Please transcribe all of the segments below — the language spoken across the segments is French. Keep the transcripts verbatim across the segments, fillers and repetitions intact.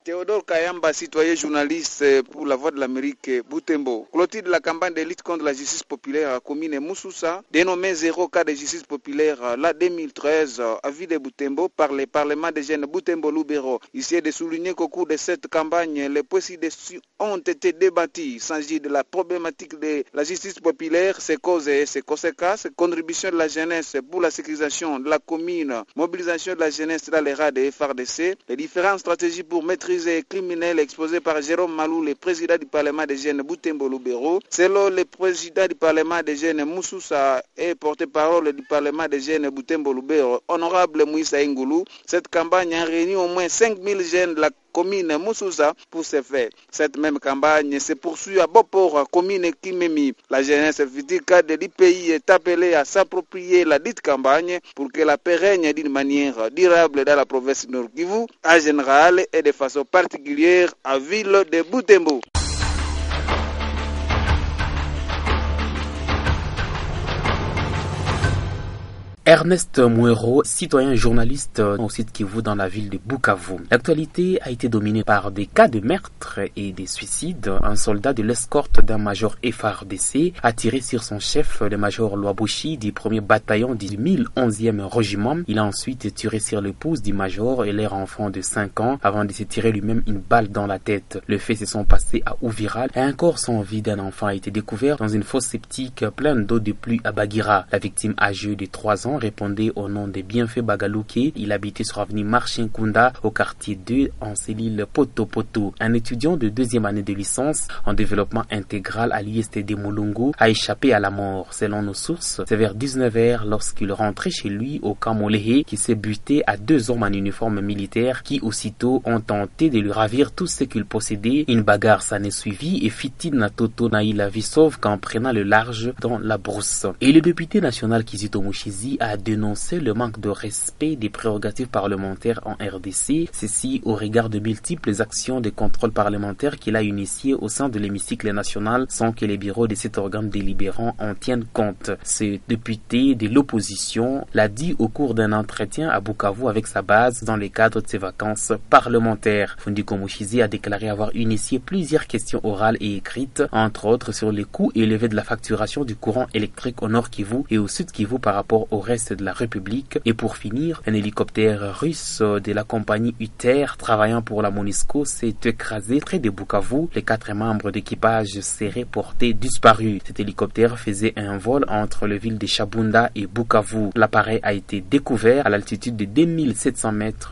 Théodore Kayamba, citoyen journaliste pour la Voix de l'Amérique, Butembo. Clôture de la campagne de lutte contre la justice populaire à commune Moussoussa, dénommée zéro cas de justice populaire la deux mille treize à ville de Butembo par le Parlement des jeunes Butembo-Lubero. Ici est de souligner qu'au cours de cette campagne, les points ci-dessus ont été débattus. Il s'agit de la problématique de la justice populaire, ses causes et ses conséquences, contribution de la jeunesse pour la sécurisation de la commune, mobilisation de la jeunesse dans les rats de F R D C, les différentes stratégies pour maîtriser les criminels exposés par Jérôme Malou, le président du Parlement des jeunes Butembo-Lubero. Selon le président du Parlement des jeunes Moussoussa et porte-parole du Parlement des jeunes Butembo-Lubero, honorable Moïsa Ngoulou, cette campagne a réuni au moins cinq mille jeunes de la commune Moussoussa pour ce fait. Cette même campagne se poursuit à Bopor, commune Kimemi. La jeunesse future cadre du pays est appelée à s'approprier la dite campagne pour que la paix règne d'une manière durable dans la province Nord Kivu, en général et de façon particulière à ville de Butembo. Ernest Mouero, citoyen journaliste au site Kivu dans la ville de Bukavu. L'actualité a été dominée par des cas de meurtre et des suicides. Un soldat de l'escorte d'un major F R D C a tiré sur son chef, le major Loabushi du premier bataillon du mille onzième régiment. Il a ensuite tiré sur l'épouse du major et leur enfant de cinq ans avant de se tirer lui-même une balle dans la tête. Les faits se sont passés à Ouviral et un corps sans vie d'un enfant a été découvert dans une fosse septique pleine d'eau de pluie à Bagira. La victime âgée de trois ans répondait au nom de Bienfait Bagalouké. Il habitait sur avenue Marchinkunda au quartier deux en cellule Poto Poto. Un étudiant de deuxième année de licence en développement intégral à l'I S T D Mulungu a échappé à la mort. Selon nos sources, c'est vers dix-neuf heures lorsqu'il rentrait chez lui au camp Molehe qui s'est buté à deux hommes en uniforme militaire qui aussitôt ont tenté de lui ravir tout ce qu'il possédait. Une bagarre s'en est suivie et Fitina Toto n'a eu la vie sauve qu'en prenant le large dans la brousse. Et le député national Kizito Mushizi a dénoncé le manque de respect des prérogatives parlementaires en R D C, ceci au regard de multiples actions de contrôle parlementaire qu'il a initiées au sein de l'hémicycle national sans que les bureaux de cet organe délibérant en tiennent compte. Ce député de l'opposition l'a dit au cours d'un entretien à Bukavu avec sa base dans le cadre de ses vacances parlementaires. Fundiko Mushizi a déclaré avoir initié plusieurs questions orales et écrites, entre autres sur les coûts élevés de la facturation du courant électrique au Nord Kivu et au Sud Kivu par rapport au reste de la République. Et pour finir, un hélicoptère russe de la compagnie U T E R travaillant pour la MONUSCO s'est écrasé près de Bukavu. Les quatre membres d'équipage seraient portés disparus. Cet hélicoptère faisait un vol entre les villes de Shabunda et Bukavu. L'appareil a été découvert à l'altitude de deux mille sept cents mètres.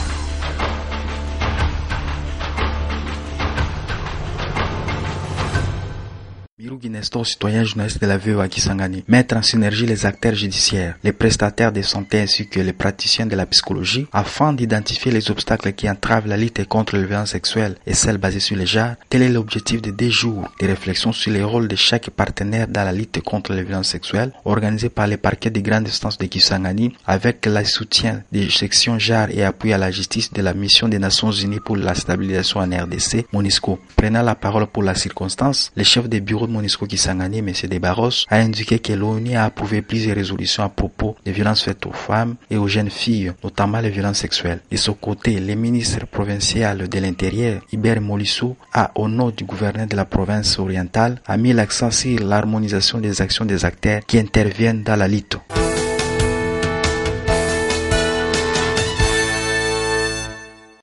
Birugi Nestor, citoyen journaliste de la V O A Kisangani, mettre en synergie les acteurs judiciaires, les prestataires de santé ainsi que les praticiens de la psychologie afin d'identifier les obstacles qui entravent la lutte contre les violences sexuelles et celles basées sur les genres. Tel est l'objectif de deux jours de réflexion sur les rôles de chaque partenaire dans la lutte contre les violences sexuelles, organisé par les parquets de grande instance de Kisangani avec le soutien des sections genres et appui à la justice de la mission des Nations Unies pour la stabilisation en R D C, MONUSCO. Prenant la parole pour la circonstance, le chef des bureaux de MONUSCO Kisangani, M. Debarros, a indiqué que l'ONU a approuvé plusieurs résolutions à propos des violences faites aux femmes et aux jeunes filles, notamment les violences sexuelles. De son côté, le ministre provincial de l'Intérieur, Hubert Molissou, a, au nom du gouverneur de la province orientale, a mis l'accent sur l'harmonisation des actions des acteurs qui interviennent dans la lutte.